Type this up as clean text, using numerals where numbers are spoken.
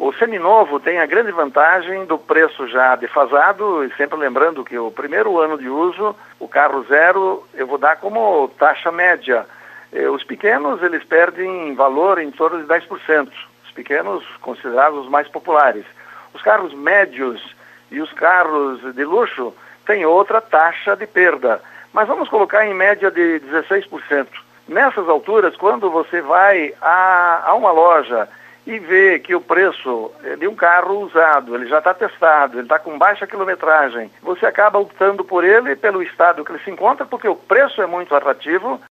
O seminovo tem a grande vantagem do preço já defasado, e sempre lembrando que o primeiro ano de uso, o carro zero, eu vou dar como taxa média. Os pequenos, eles perdem valor em torno de 10%. Os pequenos, considerados os mais populares. Os carros médios e os carros de luxo têm outra taxa de perda. Mas vamos colocar em média de 16%. Nessas alturas, quando você vai a uma loja e vê que o preço de um carro usado, ele já está testado, ele está com baixa quilometragem, você acaba optando por ele pelo estado que ele se encontra, porque o preço é muito atrativo.